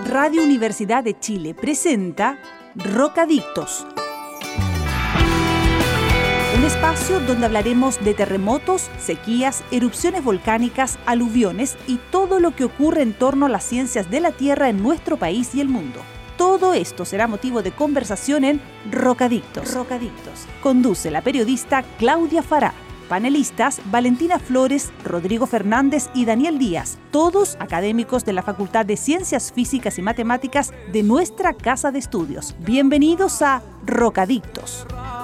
Radio Universidad de Chile presenta Rocadictos. Un espacio donde hablaremos de terremotos, sequías, erupciones volcánicas, aluviones y todo lo que ocurre en torno a las ciencias de la Tierra en nuestro país y el mundo. Todo esto será motivo de conversación en Rocadictos. Conduce la periodista Claudia Fará. Panelistas Valentina Flores, Rodrigo Fernández y Daniel Díaz, todos académicos de la Facultad de Ciencias Físicas y Matemáticas de nuestra Casa de Estudios. Bienvenidos a Rocadictos.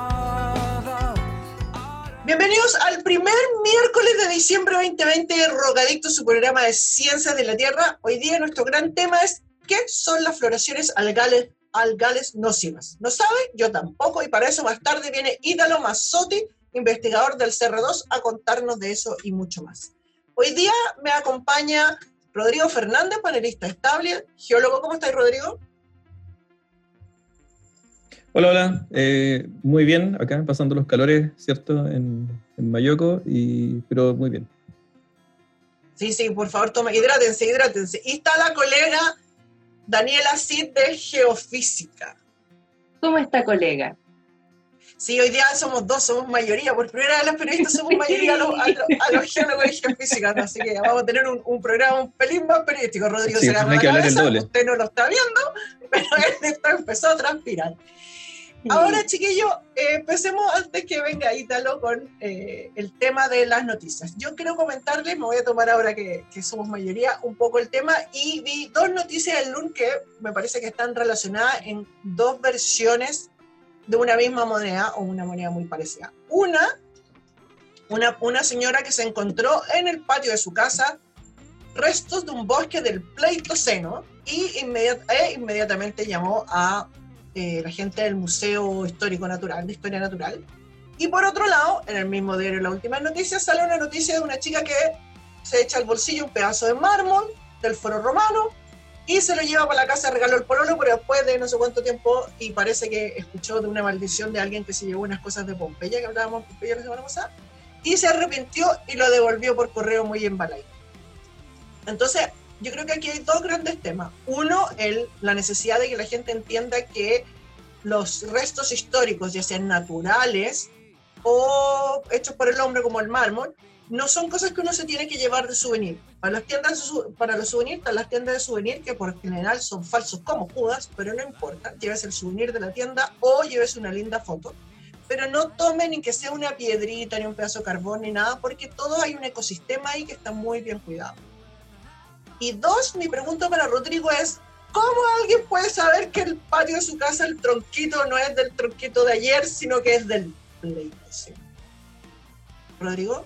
Bienvenidos al primer miércoles de diciembre 2020 de Rocadictos, su programa de Ciencias de la Tierra. Hoy día nuestro gran tema es ¿qué son las floraciones algales nocivas? ¿No sabe? Yo tampoco, y para eso más tarde viene Ítalo Mazzotti, investigador del CR2, a contarnos de eso y mucho más. Hoy día me acompaña Rodrigo Fernández, panelista estable, geólogo. ¿Cómo estás, Rodrigo? Hola, muy bien, acá pasando los calores, ¿cierto? En Mayoco, pero muy bien. Sí, por favor, hidrátense. Y está la colega Daniela Cid de Geofísica. ¿Cómo está, colega? Sí, hoy día somos mayoría, por primera vez los periodistas somos mayoría a los geólogos de geofísica, ¿no? Así que vamos a tener un programa un pelín más periodístico. Rodrigo se agarra la cabeza, usted no lo está viendo, pero él empezó a transpirar. Ahora, chiquillos, empecemos antes que venga Ítalo con el tema de las noticias. Yo quiero comentarles, me voy a tomar ahora que somos mayoría, un poco el tema, y vi dos noticias del lunes que me parece que están relacionadas en dos versiones de una misma moneda o una moneda muy parecida. Una señora que se encontró en el patio de su casa restos de un bosque del Pleistoceno y inmediatamente llamó a la gente del Museo Histórico Natural, de Historia Natural. Y por otro lado, en el mismo diario La Última Noticia, sale una noticia de una chica que se echa al bolsillo un pedazo de mármol del Foro Romano y se lo lleva para la casa, regaló el pololo, pero después de no sé cuánto tiempo, y parece que escuchó de una maldición de alguien que se llevó unas cosas de Pompeya, que hablábamos de Pompeya la semana pasada, y se arrepintió y lo devolvió por correo muy embalado. Entonces, yo creo que aquí hay dos grandes temas. Uno, la necesidad de que la gente entienda que los restos históricos, ya sean naturales o hechos por el hombre como el mármol, no son cosas que uno se tiene que llevar de souvenir. Para los souvenirs están las tiendas de souvenir, que por general son falsos como Judas, pero no importa, lleves el souvenir de la tienda o lleves una linda foto. Pero no tomen ni que sea una piedrita, ni un pedazo de carbón, ni nada, porque todo hay un ecosistema ahí que está muy bien cuidado. Y dos, mi pregunta para Rodrigo es, ¿cómo alguien puede saber que el patio de su casa, el tronquito, no es del tronquito de ayer, sino que es del Pleistoceno? ¿Rodrigo?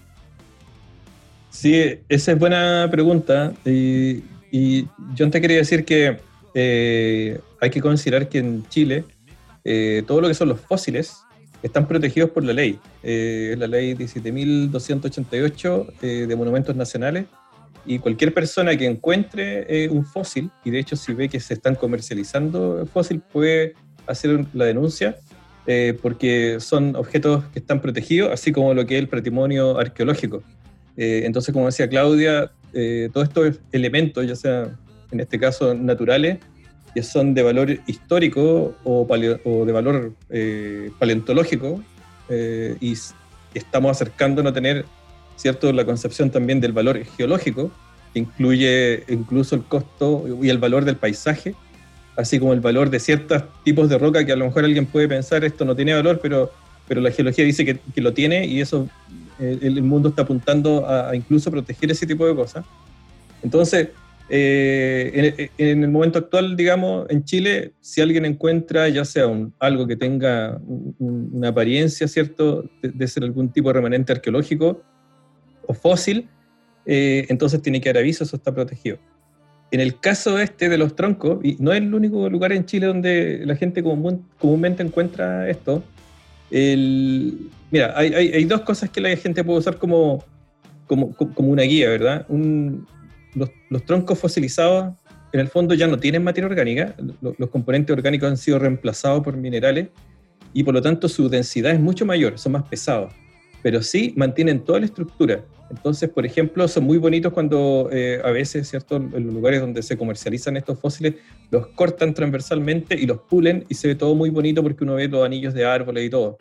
Sí, esa es buena pregunta. Y yo te quería decir que hay que considerar que en Chile todo lo que son los fósiles están protegidos por la ley. Es la ley 17.288 de monumentos nacionales. Y cualquier persona que encuentre un fósil, y de hecho si ve que se están comercializando el fósil, puede hacer la denuncia porque son objetos que están protegidos, así como lo que es el patrimonio arqueológico. Entonces, como decía Claudia, todos estos elementos, ya sea en este caso naturales, que son de valor histórico o de valor paleontológico, y estamos acercándonos a tener, ¿cierto?, la concepción también del valor geológico, que incluye incluso el costo y el valor del paisaje, así como el valor de ciertos tipos de roca que a lo mejor alguien puede pensar esto no tiene valor, pero la geología dice que lo tiene, y eso el mundo está apuntando a incluso proteger ese tipo de cosas. Entonces, en el momento actual, digamos, en Chile, si alguien encuentra ya sea algo que tenga una apariencia, ¿cierto?, de ser algún tipo de remanente arqueológico o fósil, entonces tiene que dar aviso, eso está protegido. En el caso de los troncos, y no es el único lugar en Chile donde la gente comúnmente encuentra esto, mira, hay dos cosas que la gente puede usar como una guía, ¿verdad? Los troncos fosilizados, en el fondo, ya no tienen materia orgánica, los componentes orgánicos han sido reemplazados por minerales, y por lo tanto su densidad es mucho mayor, son más pesados, pero sí mantienen toda la estructura. Entonces, por ejemplo, son muy bonitos cuando a veces, ¿cierto?, en los lugares donde se comercializan estos fósiles, los cortan transversalmente y los pulen y se ve todo muy bonito porque uno ve los anillos de árboles y todo.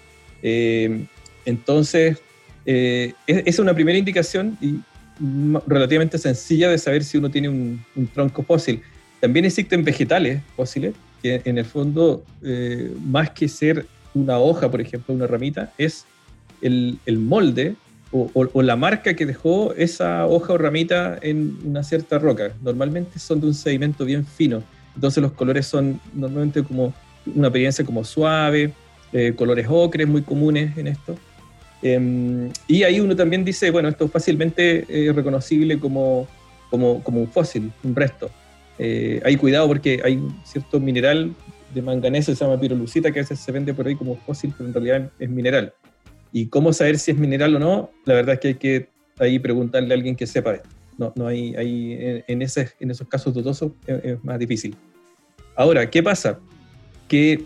Entonces, es una primera indicación y relativamente sencilla de saber si uno tiene un tronco fósil. También existen vegetales fósiles que en el fondo, más que ser una hoja, por ejemplo, una ramita, es el molde o la marca que dejó esa hoja o ramita en una cierta roca. Normalmente son de un sedimento bien fino, entonces los colores son normalmente como una apariencia como suave, colores ocres muy comunes en esto. Y ahí uno también dice, bueno, esto es fácilmente reconocible como un fósil, un resto. Hay cuidado porque hay un cierto mineral de manganeso que se llama pirolusita, que a veces se vende por ahí como fósil, pero en realidad es mineral. Y cómo saber si es mineral o no, la verdad es que hay que ahí preguntarle a alguien que sepa esto. No hay en esos casos dudosos es más difícil. Ahora, ¿qué pasa? Que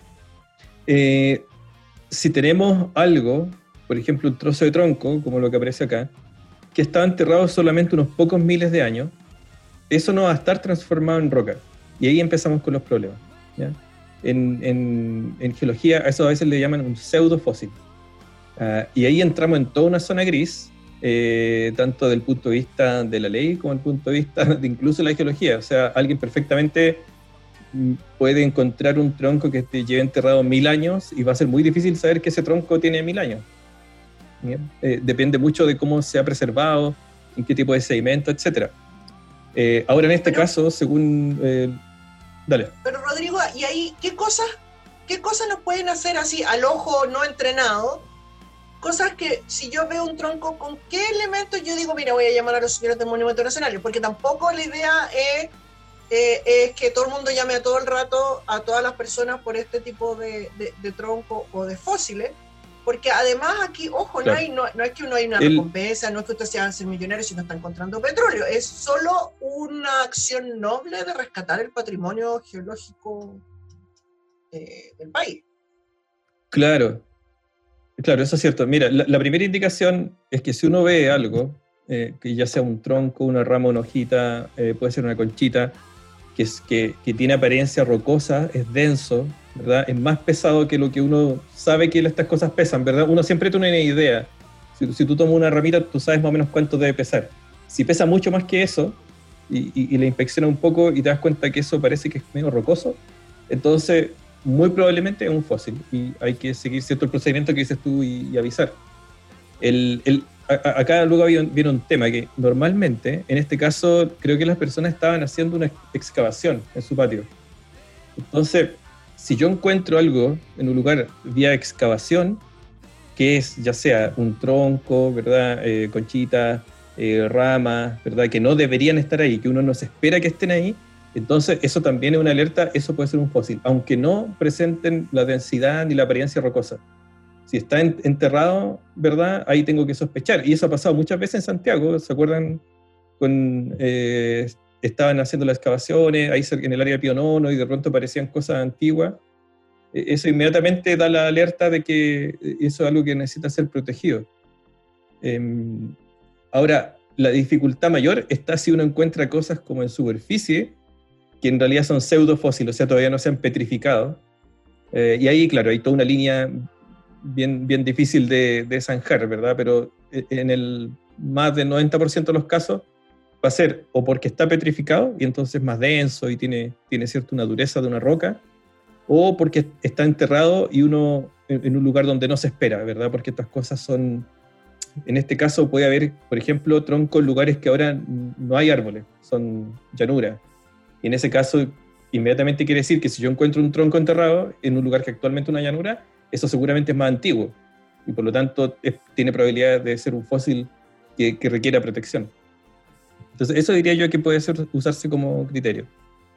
si tenemos algo, por ejemplo un trozo de tronco, como lo que aparece acá, que está enterrado solamente unos pocos miles de años, eso no va a estar transformado en roca. Y ahí empezamos con los problemas, ¿ya? En geología a eso a veces le llaman un pseudofósil. Y ahí entramos en toda una zona gris, tanto del punto de vista de la ley como del punto de vista de incluso la geología. O sea, alguien perfectamente puede encontrar un tronco que lleve enterrado 1000 años y va a ser muy difícil saber que ese tronco tiene 1000 años. Depende mucho de cómo se ha preservado, en qué tipo de sedimento, etc. Ahora en este caso, según... dale. Pero Rodrigo, ¿y ahí qué cosas nos pueden hacer así al ojo no entrenado? Cosas que si yo veo un tronco, ¿con qué elementos yo digo, mira, voy a llamar a los señores del Monumento Nacional? Porque tampoco la idea es que todo el mundo llame a todo el rato a todas las personas por este tipo de tronco o de fósiles, porque además aquí, ojo, claro, no es que uno hay una recompensa, no es que usted se haga millonario si no está encontrando petróleo, es solo una acción noble de rescatar el patrimonio geológico del país. Claro, eso es cierto. Mira, la primera indicación es que si uno ve algo, que ya sea un tronco, una rama, una hojita, puede ser una conchita, que tiene apariencia rocosa, es denso, ¿verdad? Es más pesado que lo que uno sabe que estas cosas pesan, ¿verdad? Uno siempre tiene una idea. Si tú tomas una ramita, tú sabes más o menos cuánto debe pesar. Si pesa mucho más que eso, y la inspecciona un poco y te das cuenta que eso parece que es medio rocoso, entonces muy probablemente es un fósil y hay que seguir cierto el procedimiento que dices tú y avisar. Acá luego viene un tema que normalmente, en este caso, creo que las personas estaban haciendo una excavación en su patio. Entonces, si yo encuentro algo en un lugar vía excavación, que es ya sea un tronco, ¿verdad? Conchitas, ramas, ¿verdad? Que no deberían estar ahí, que uno no se espera que estén ahí, entonces eso también es una alerta, eso puede ser un fósil, aunque no presenten la densidad ni la apariencia rocosa. Si está enterrado, ¿verdad? Ahí tengo que sospechar. Y eso ha pasado muchas veces en Santiago. ¿Se acuerdan? Estaban haciendo las excavaciones ahí en el área de Pío IX y de pronto aparecían cosas antiguas. Eso inmediatamente da la alerta de que eso es algo que necesita ser protegido. Ahora, la dificultad mayor está si uno encuentra cosas como en superficie, que en realidad son pseudofósiles, o sea, todavía no se han petrificado. Y ahí, claro, hay toda una línea bien difícil de zanjar, ¿verdad? Pero en el más del 90% de los casos va a ser o porque está petrificado y entonces más denso y tiene cierta una dureza de una roca, o porque está enterrado y uno en un lugar donde no se espera, ¿verdad? Porque estas cosas son, en este caso puede haber, por ejemplo, troncos en lugares que ahora no hay árboles, son llanuras. Y en ese caso, inmediatamente quiere decir que si yo encuentro un tronco enterrado en un lugar que actualmente es una llanura, eso seguramente es más antiguo y por lo tanto tiene probabilidad de ser un fósil que requiera protección. Entonces eso diría yo que puede usarse como criterio.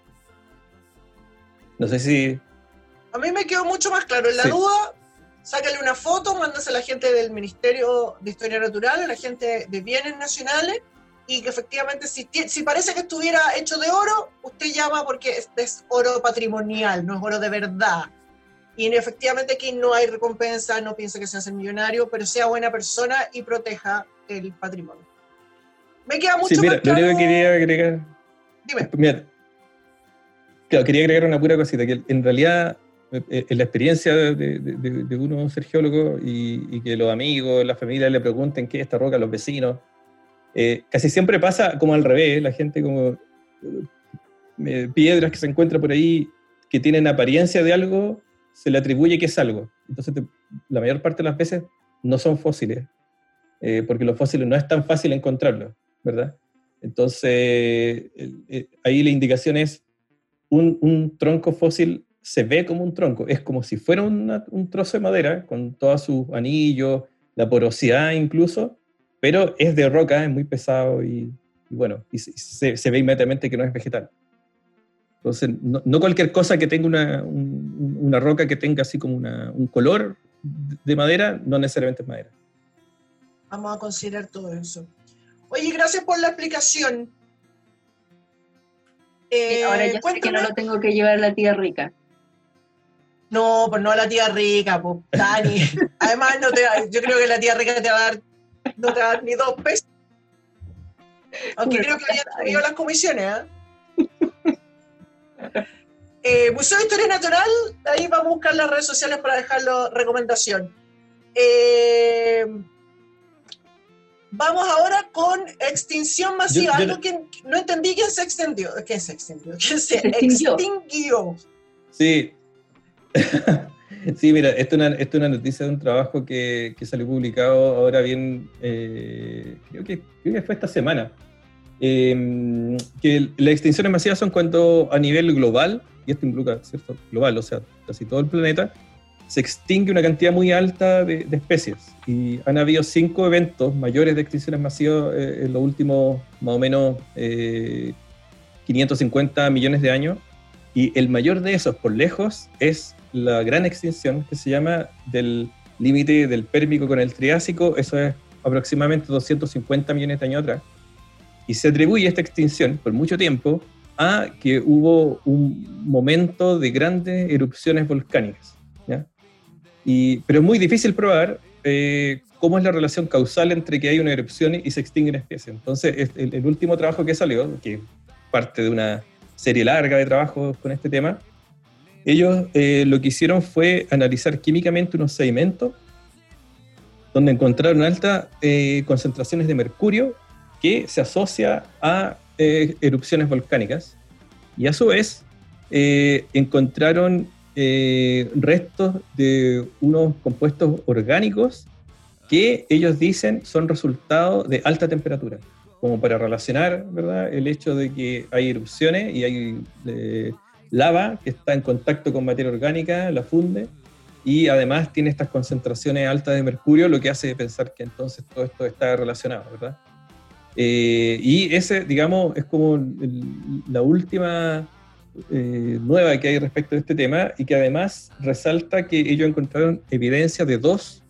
No sé si... A mí me quedó mucho más claro. En la duda, sácale una foto, mándase a la gente del Ministerio de Historia Natural, a la gente de Bienes Nacionales, y que efectivamente si parece que estuviera hecho de oro, usted llama porque es oro patrimonial, no es oro de verdad. Y efectivamente aquí no hay recompensa, no piensa que se hace millonario, pero sea buena persona y proteja el patrimonio. Me queda mucho Sí, mira, más claro. lo único que quería agregar... Dime. Mira, claro, quería agregar una pura cosita, que en realidad, en la experiencia de uno ser geólogo y que los amigos, la familia le pregunten qué es esta roca, los vecinos, casi siempre pasa como al revés, la gente como piedras que se encuentran por ahí que tienen apariencia de algo, se le atribuye que es algo. Entonces, la mayor parte de las veces no son fósiles, porque los fósiles no es tan fácil encontrarlos, ¿verdad? Entonces, ahí la indicación es un tronco fósil se ve como un tronco, es como si fuera un trozo de madera, con todos sus anillos, la porosidad incluso, pero es de roca, es muy pesado y bueno, y se ve inmediatamente que no es vegetal. Entonces, no cualquier cosa que tenga una roca que tenga así como un color de madera, no necesariamente es madera. Vamos a considerar todo eso. Oye, gracias por la explicación. Ahora ya sé que no lo tengo que llevar a la tía rica. No, pues no a la tía rica, pues, Dani. Además, yo creo que la tía rica no te va a dar ni 2 pesos. Aunque creo que habían subido las comisiones, Museo de Historia Natural, ahí vamos a buscar las redes sociales para dejarlo recomendación. Vamos ahora con extinción masiva, algo que no entendí quién se extendió. ¿Quién se extinguió? ¿Quién se extinguió? Sí. Sí, mira, esto es una noticia de un trabajo que salió publicado ahora bien, creo que fue esta semana, que las extinciones masivas son cuando a nivel global, y esto implica, ¿cierto? Global, o sea, casi todo el planeta, se extingue una cantidad muy alta de especies. Y han habido 5 eventos mayores de extinciones masivas en los últimos, más o menos, 550 millones de años. Y el mayor de esos, por lejos, es la gran extinción que se llama del límite del Pérmico con el Triásico. Eso es aproximadamente 250 millones de años atrás. Y se atribuye esta extinción por mucho tiempo a que hubo un momento de grandes erupciones volcánicas, ¿ya? Pero es muy difícil probar cómo es la relación causal entre que hay una erupción y se extingue una especie. Entonces, el último trabajo que salió, que parte de una serie larga de trabajos con este tema, ellos lo que hicieron fue analizar químicamente unos sedimentos donde encontraron altas concentraciones de mercurio que se asocia a erupciones volcánicas, y a su vez encontraron restos de unos compuestos orgánicos que ellos dicen son resultado de alta temperatura, como para relacionar, ¿verdad?, el hecho de que hay erupciones y hay lava que está en contacto con materia orgánica, la funde, y además tiene estas concentraciones altas de mercurio, lo que hace pensar que entonces todo esto está relacionado, ¿verdad? Y ese, digamos, es como la última nueva que hay respecto a este tema, y que además resalta que ellos encontraron evidencia de 2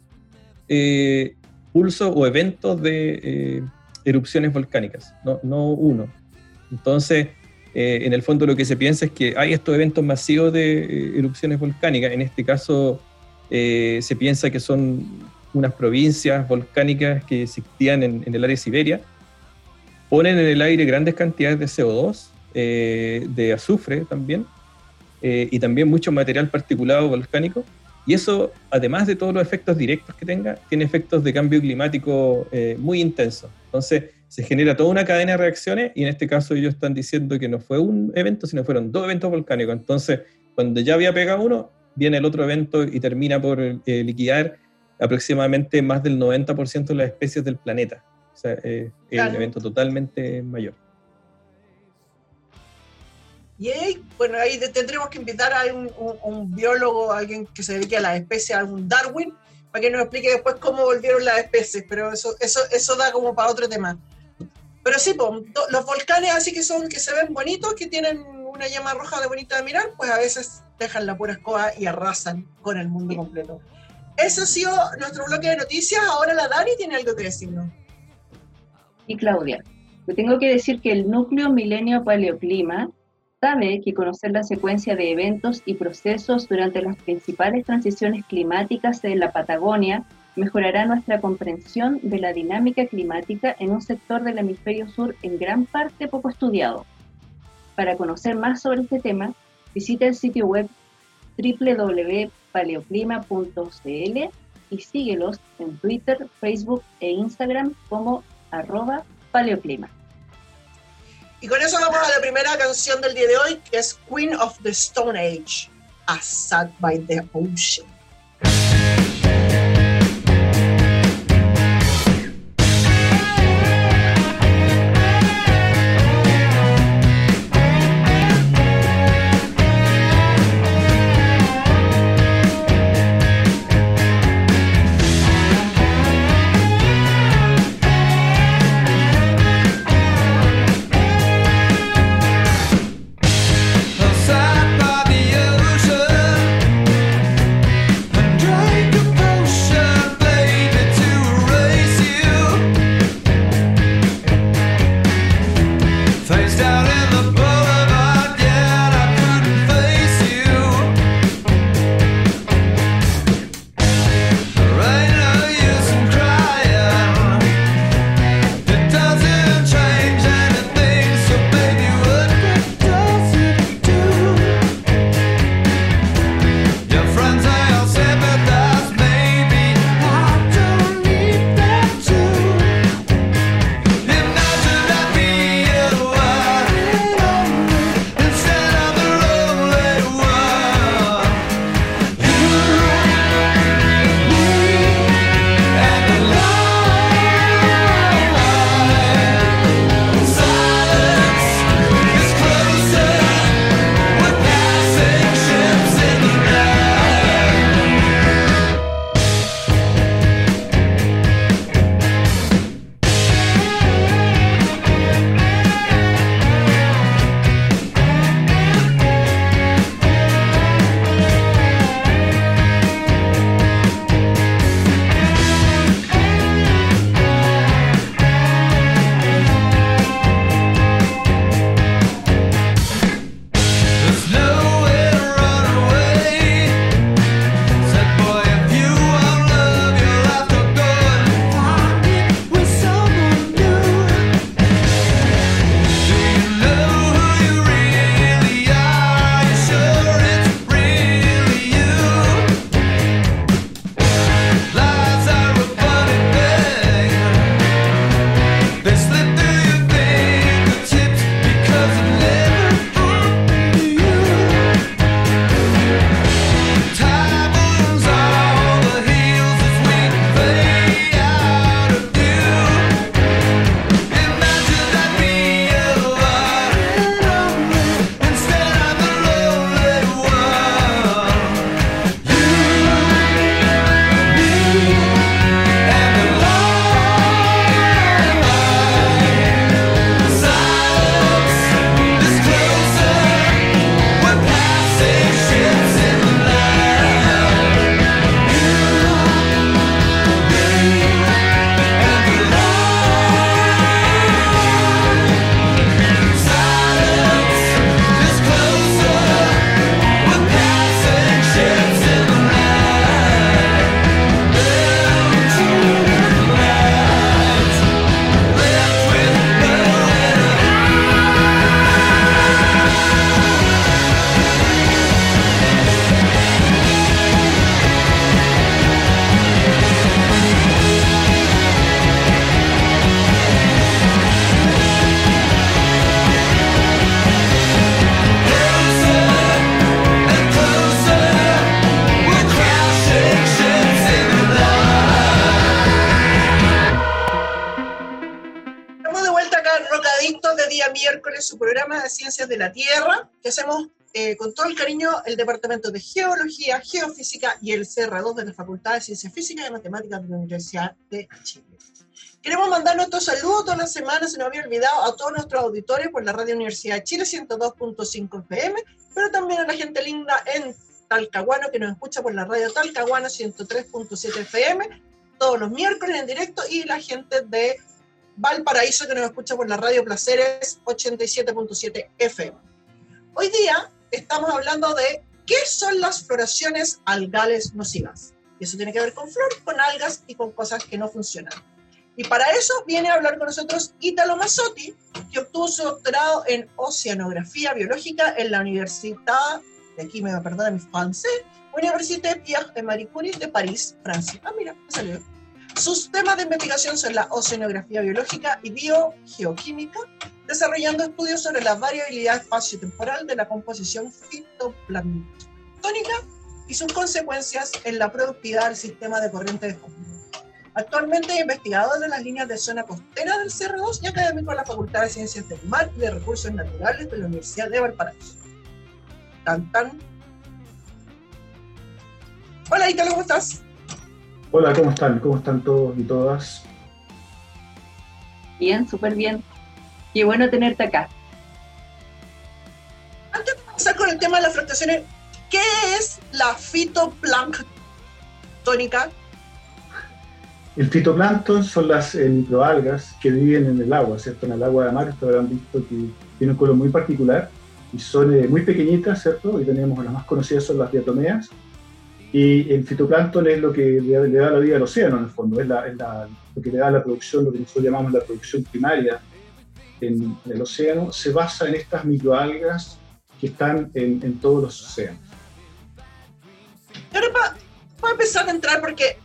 pulsos o eventos de erupciones volcánicas, no uno. Entonces, en el fondo lo que se piensa es que hay estos eventos masivos de erupciones volcánicas. En este caso se piensa que son unas provincias volcánicas que existían en el área de Siberia, ponen en el aire grandes cantidades de CO2, de azufre también, y también mucho material particulado volcánico, y eso, además de todos los efectos directos que tenga, tiene efectos de cambio climático muy intensos. Entonces se genera toda una cadena de reacciones, y en este caso ellos están diciendo que no fue un evento, sino fueron 2 eventos volcánicos. Entonces, cuando ya había pegado uno, viene el otro evento y termina por liquidar aproximadamente más del 90% de las especies del planeta. O sea, es un evento totalmente mayor. Y ahí, bueno, ahí tendremos que invitar a un biólogo, a alguien que se dedique a las especies, a algún Darwin, para que nos explique después cómo volvieron las especies, pero eso da como para otro tema. Pero sí, los volcanes así que se ven bonitos, que tienen una llama roja de bonita de mirar, pues a veces dejan la pura escoba y arrasan con el mundo completo. Ese ha sido nuestro bloque de noticias. Ahora la Dani tiene algo que decirnos. Y Claudia, te tengo que decir que el Núcleo Milenio Paleoclima sabe que conocer la secuencia de eventos y procesos durante las principales transiciones climáticas de la Patagonia Mejorará nuestra comprensión de la dinámica climática en un sector del hemisferio sur en gran parte poco estudiado. Para conocer más sobre este tema, visita el sitio web www.paleoclima.cl y síguelos en Twitter, Facebook e Instagram como @paleoclima. Y con eso vamos a la primera canción del día de hoy, que es Queen of the Stone Age, A Sat by the Ocean. Su programa de Ciencias de la Tierra, que hacemos con todo el cariño el Departamento de Geología, Geofísica y el CR2 de la Facultad de Ciencias Físicas y Matemáticas de la Universidad de Chile. Queremos mandar nuestros saludos todas las semanas, se nos había olvidado, a todos nuestros auditores por la Radio Universidad de Chile 102.5 FM, pero también a la gente linda en Talcahuano, que nos escucha por la Radio Talcahuano 103.7 FM, todos los miércoles en directo, y la gente de Valparaíso, que nos escucha por la Radio Placeres 87.7 FM. Hoy día estamos hablando de qué son las floraciones algales nocivas. Y eso tiene que ver con flora, con algas y con cosas que no funcionan. Y para eso viene a hablar con nosotros Italo Mazzotti, que obtuvo su doctorado en Oceanografía Biológica en la Universidad, de aquí me va a perdonar mi francés, Université Pierre Marie Curie de París, Francia. Ah, mira, me salió. Sus temas de investigación son la oceanografía biológica y biogeoquímica, desarrollando estudios sobre la variabilidad espacio-temporal de la composición fitoplanctónica y sus consecuencias en la productividad del sistema de corriente de fondo. Actualmente es investigador de las líneas de zona costera del CR2 y académico de la Facultad de Ciencias del Mar y de Recursos Naturales de la Universidad de Valparaíso. Tan, tan. Hola, Italo, ¿cómo estás? Hola, ¿cómo están? ¿Cómo están todos y todas? Bien, súper bien. Qué bueno tenerte acá. Antes de comenzar con el tema de las fluctuaciones, ¿qué es la fitoplanctónica? El fitoplancton son las microalgas que viven en el agua, ¿cierto? En el agua de mar, ustedes habrán visto que tienen un color muy particular y son muy pequeñitas, ¿cierto? Hoy tenemos las más conocidas son las diatomeas. Y el fitoplancton es lo que le da la vida al océano, en el fondo, es lo que le da la producción, lo que nosotros llamamos la producción primaria en el océano, se basa en estas microalgas que están en todos los océanos. Ahora, para empezar a entrar, porque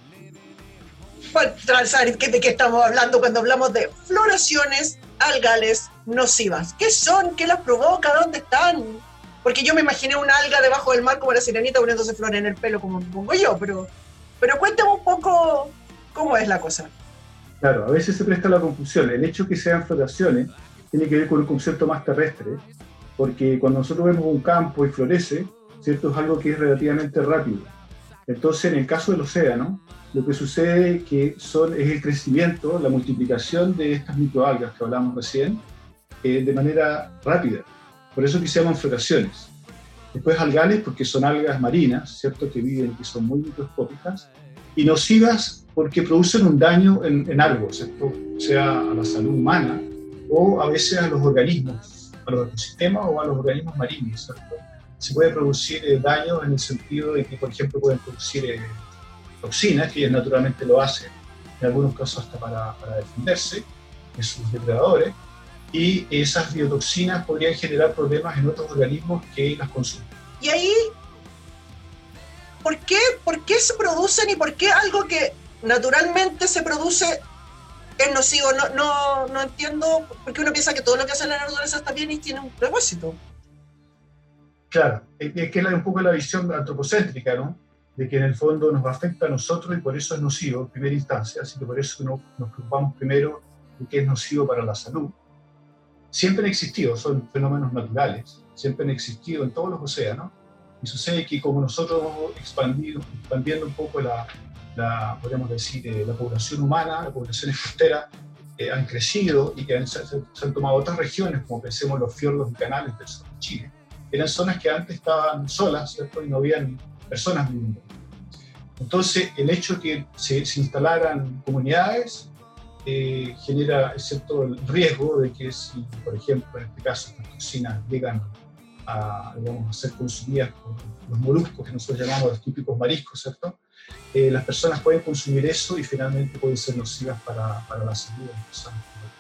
para saber de qué estamos hablando cuando hablamos de floraciones algales nocivas. ¿Qué son? ¿Qué las provoca? ¿Dónde están? Porque yo me imaginé una alga debajo del mar como la sirenita poniéndose flores en el pelo, como pongo yo, pero cuéntame un poco cómo es la cosa. Claro, a veces se presta la confusión. El hecho que sean floraciones tiene que ver con un concepto más terrestre, porque cuando nosotros vemos un campo y florece, ¿cierto? Es algo que es relativamente rápido. Entonces, en el caso del océano, lo que sucede es el crecimiento, la multiplicación de estas microalgas que hablamos recién, de manera rápida. Por eso que se llaman floraciones. Después algales, porque son algas marinas, ¿cierto? Que viven, que son muy microscópicas, y nocivas porque producen un daño en algo, ¿cierto? Sea a la salud humana o a veces a los organismos, a los ecosistemas o a los organismos marinos, ¿cierto? Se puede producir daño en el sentido de que, por ejemplo, pueden producir toxinas, que ellas naturalmente lo hacen, en algunos casos hasta para defenderse de sus depredadores, y esas biotoxinas podrían generar problemas en otros organismos que las consumen. Y ahí, ¿por qué se producen y por qué algo que naturalmente se produce es nocivo? No entiendo, porque uno piensa que todo lo que hace la naturaleza está bien y tiene un propósito. Claro, es que es un poco la visión antropocéntrica, ¿no? De que en el fondo nos afecta a nosotros y por eso es nocivo en primera instancia, así que por eso nos preocupamos primero de que es nocivo para la salud. Siempre han existido, son fenómenos naturales, siempre han existido en todos los océanos, y sucede que como nosotros hemos expandiendo un poco podríamos decir, la población humana, las poblaciones costeras, han crecido y que se han tomado otras regiones, como pensemos los fiordos y canales del sur de Chile. Eran zonas que antes estaban solas, ¿cierto? Y no habían personas viviendo. Entonces, el hecho de que se instalaran comunidades genera cierto riesgo de que si, por ejemplo, en este caso, las toxinas llegan a ser consumidas por los moluscos que nosotros llamamos los típicos mariscos, ¿cierto? Las personas pueden consumir eso y finalmente pueden ser nocivas para la salud de las personas.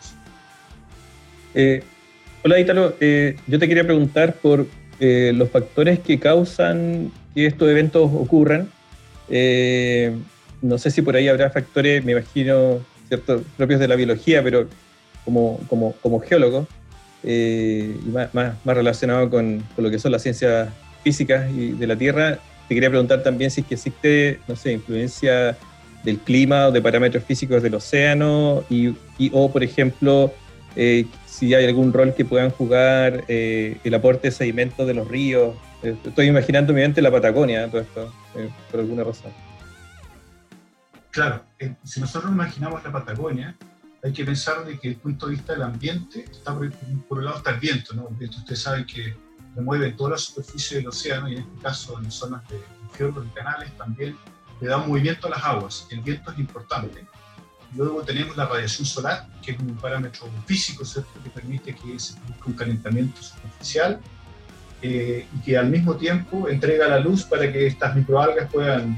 Hola, Italo. Yo te quería preguntar por los factores que causan que estos eventos ocurran. No sé si por ahí habrá factores, me imagino, ¿cierto?, propios de la biología, pero como geólogo, y más relacionado con lo que son las ciencias físicas y de la Tierra, te quería preguntar también si es que existe, no sé, influencia del clima o de parámetros físicos del océano, o por ejemplo, si hay algún rol que puedan jugar el aporte de sedimentos de los ríos. Estoy imaginando en mi mente la Patagonia, todo esto, por alguna razón. Claro, si nosotros imaginamos la Patagonia, hay que pensar de que desde el punto de vista del ambiente, por un lado está el viento, ¿no? El viento, ustedes saben que remueve toda la superficie del océano, y en este caso en zonas de fiordos y canales también le da un movimiento a las aguas. El viento es importante. Luego tenemos la radiación solar, que es un parámetro físico, ¿cierto?, que permite que se produzca un calentamiento superficial y que al mismo tiempo entrega la luz para que estas microalgas puedan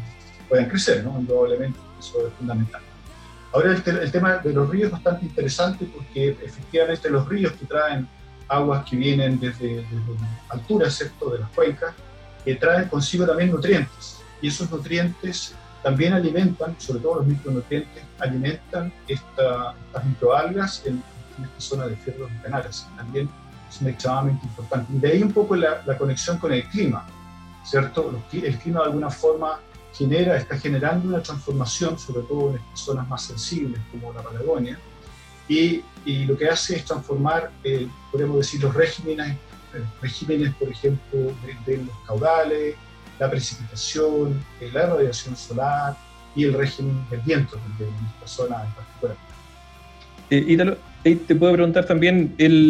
puedan crecer, ¿no? Indudablemente, eso es fundamental. Ahora el tema de los ríos es bastante interesante porque efectivamente los ríos que traen aguas que vienen desde alturas, ¿cierto?, de las cuencas, traen consigo también nutrientes, y esos nutrientes también alimentan, sobre todo los micronutrientes, alimentan estas microalgas en esta zona de fierros y canales, también son extremadamente importantes. Y de ahí un poco la conexión con el clima, ¿cierto? El clima de alguna forma está generando una transformación, sobre todo en estas zonas más sensibles como la Patagonia, y lo que hace es transformar, podemos decir, los regímenes, por ejemplo, de los caudales, la precipitación, la radiación solar y el régimen del viento en esta zona en particular. Ítalo, te puedo preguntar también,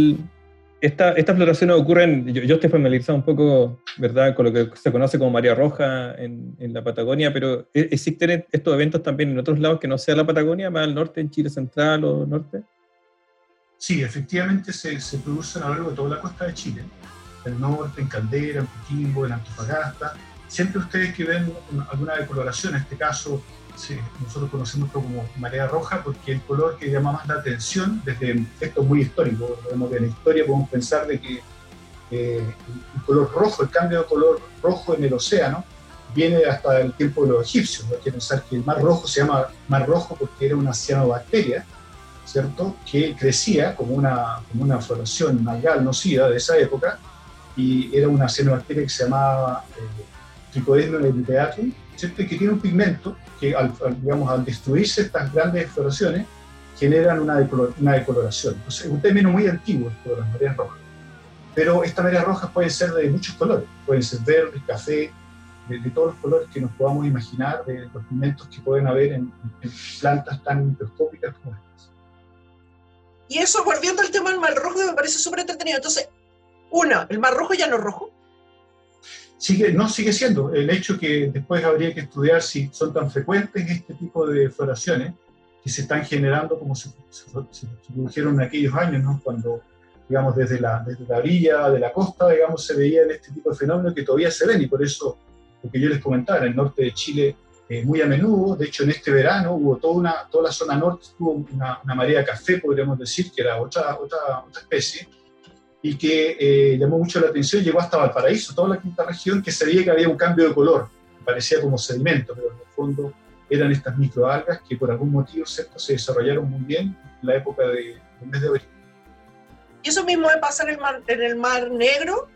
estas floraciones ocurren, yo estoy familiarizado un poco, ¿verdad?, con lo que se conoce como marea roja en la Patagonia, pero ¿existen estos eventos también en otros lados que no sea la Patagonia, más al norte, en Chile central o norte? Sí, efectivamente se producen a lo largo de toda la costa de Chile, en el norte, en Caldera, en Coquimbo, en Antofagasta. Siempre ustedes que ven alguna decoloración, en este caso nosotros conocemos esto como marea roja porque el color que llama más la atención, desde esto es muy histórico, vemos que en la historia podemos pensar de que el color rojo, el cambio de color rojo en el océano, viene hasta el tiempo de los egipcios. Hay que pensar que el mar rojo se llama mar rojo porque era una cianobacteria, ¿cierto?, que crecía como una floración algal nociva de esa época, y era una cianobacteria que se llamaba Trichodesmium epitheatum, ¿cierto?, y que tiene un pigmento que al destruirse estas grandes floraciones generan una decoloración. Entonces es un término muy antiguo esto de las mareas rojas. Pero estas mareas rojas pueden ser de muchos colores, pueden ser verdes, café, de todos los colores que nos podamos imaginar, de los pigmentos que pueden haber en plantas tan microscópicas como estas. Y eso, volviendo al tema del Mar Rojo, me parece súper entretenido. Entonces, ¿el Mar Rojo ya no es rojo? Sigue siendo. El hecho que después habría que estudiar si son tan frecuentes este tipo de floraciones que se están generando como se produjeron en aquellos años, ¿no?, cuando, digamos, desde la orilla de la costa, digamos, se veían este tipo de fenómenos que todavía se ven, y por eso, lo que yo les comentaba, en el norte de Chile, muy a menudo. De hecho, en este verano hubo toda la zona norte, tuvo una marea café, podríamos decir, que era otra especie, y que llamó mucho la atención. Llegó hasta Valparaíso, toda la quinta región, que se veía que había un cambio de color, parecía como sedimento, pero en el fondo eran estas microalgas que por algún motivo, ¿cierto?, se desarrollaron muy bien en la época del mes de abril. ¿Y eso mismo pasa en el Mar Negro?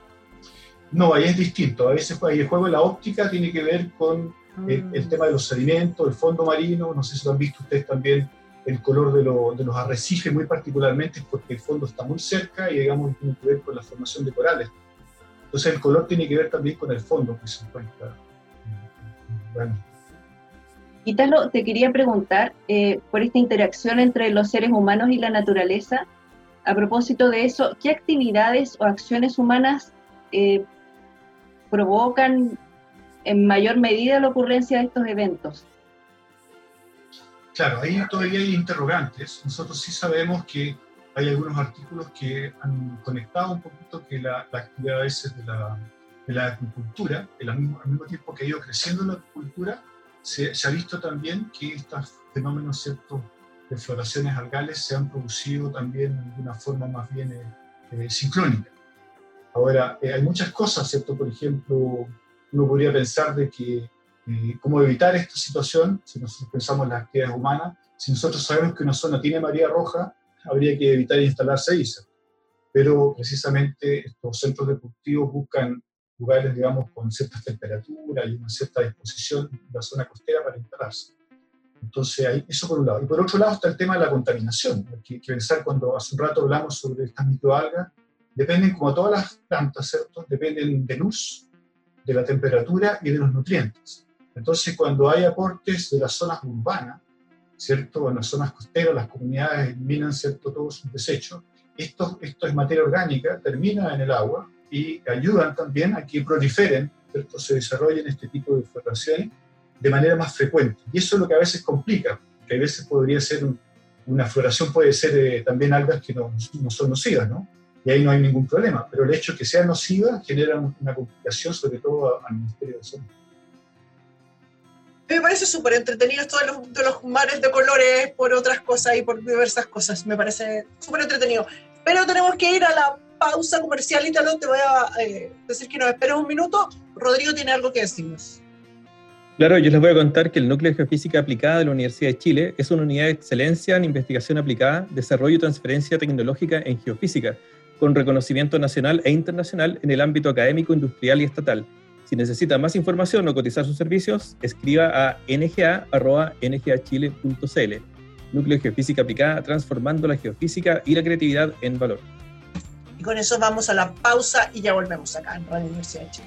No, ahí es distinto. A veces ahí el juego de la óptica tiene que ver con el tema de los sedimentos, el fondo marino. No sé si lo han visto ustedes también, el color de los arrecifes muy particularmente, porque el fondo está muy cerca y, digamos, tiene que ver con la formación de corales. Entonces el color tiene que ver también con el fondo que se encuentra. Bueno. Ítalo, te quería preguntar por esta interacción entre los seres humanos y la naturaleza. A propósito de eso, ¿qué actividades o acciones humanas provocan en mayor medida la ocurrencia de estos eventos? Claro, ahí todavía hay interrogantes. Nosotros sí sabemos que hay algunos artículos que han conectado un poquito que la actividad a veces de la agricultura, al mismo tiempo que ha ido creciendo la agricultura, se ha visto también que estos fenómenos, ¿cierto?, de floraciones algales se han producido también de una forma más bien sincrónica. Ahora, hay muchas cosas, ¿cierto? Por ejemplo, uno podría pensar de que cómo evitar esta situación, si nosotros pensamos en las actividades humanas. Si nosotros sabemos que una zona tiene marea roja, habría que evitar instalarse ahí, ¿cierto? Pero precisamente estos centros deportivos buscan lugares, digamos, con ciertas temperaturas y una cierta disposición en la zona costera para instalarse. Entonces, ahí, eso por un lado. Y por otro lado está el tema de la contaminación. Hay que pensar, cuando hace un rato hablamos sobre estas microalgas, dependen, como todas las plantas, ¿cierto?, dependen de luz, de la temperatura y de los nutrientes. Entonces, cuando hay aportes de las zonas urbanas, ¿cierto?, en las zonas costeras, las comunidades eliminan, ¿cierto?, todos sus desechos. Esto es materia orgánica, termina en el agua y ayudan también a que proliferen, ¿cierto?, se desarrollen este tipo de floraciones de manera más frecuente. Y eso es lo que a veces complica, que a veces podría ser una floración, puede ser también algas que no son nocivas, ¿no? Y ahí no hay ningún problema, pero el hecho de que sea nociva genera una complicación, sobre todo al Ministerio de Salud. Me parece súper entretenido esto de los mares de colores por otras cosas y por diversas cosas. Me parece súper entretenido. Pero tenemos que ir a la pausa comercial, Ítalo. Te voy a decir que nos esperes un minuto. Rodrigo tiene algo que decirnos. Claro, yo les voy a contar que el Núcleo de Geofísica Aplicada de la Universidad de Chile es una unidad de excelencia en investigación aplicada, desarrollo y transferencia tecnológica en geofísica, con reconocimiento nacional e internacional en el ámbito académico, industrial y estatal. Si necesita más información o cotizar sus servicios, escriba a nga@ngachile.cl. Núcleo de Geofísica Aplicada, transformando la geofísica y la creatividad en valor. Y con eso vamos a la pausa y ya volvemos acá en Radio Universidad de Chile.